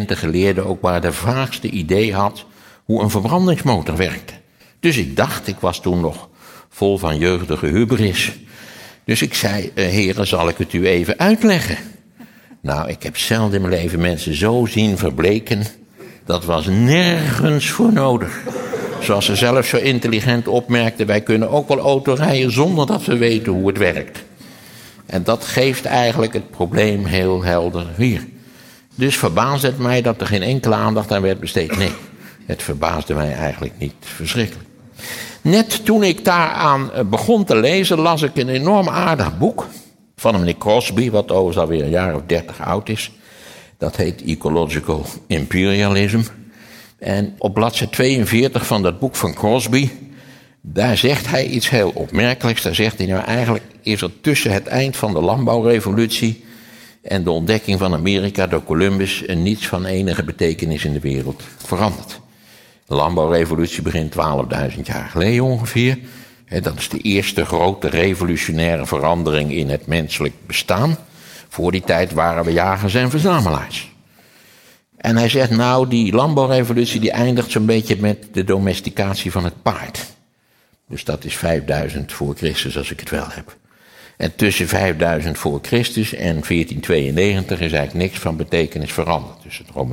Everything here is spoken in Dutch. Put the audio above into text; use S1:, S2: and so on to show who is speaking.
S1: geleerde ook maar de vaagste idee had hoe een verbrandingsmotor werkte. Dus ik dacht, ik was toen nog vol van jeugdige hubris. Dus ik zei, heren, zal ik het u even uitleggen? Nou, ik heb zelden in mijn leven mensen zo zien verbleken. Dat was nergens voor nodig. Zoals ze zelf zo intelligent opmerkten, wij kunnen ook wel auto rijden zonder dat we weten hoe het werkt. En dat geeft eigenlijk het probleem heel helder weer. Dus verbaasde het mij dat er geen enkele aandacht aan werd besteed. Nee, het verbaasde mij eigenlijk niet verschrikkelijk. Net toen ik daaraan begon te lezen, las ik een enorm aardig boek van meneer Crosby, wat overigens alweer een jaar of 30 oud is. Dat heet Ecological Imperialism. En op bladzijde 42 van dat boek van Crosby, daar zegt hij iets heel opmerkelijks. Daar zegt hij, nou eigenlijk is er tussen het eind van de landbouwrevolutie en de ontdekking van Amerika door Columbus niets van enige betekenis in de wereld veranderd. De landbouwrevolutie begint 12.000 jaar geleden ongeveer. Dat is de eerste grote revolutionaire verandering in het menselijk bestaan. Voor die tijd waren we jagers en verzamelaars. En hij zegt, nou, die landbouwrevolutie die eindigt zo'n beetje met de domesticatie van het paard. Dus dat is 5000 voor Christus, als ik het wel heb. En tussen 5000 voor Christus en 1492 is eigenlijk niks van betekenis veranderd. Dus het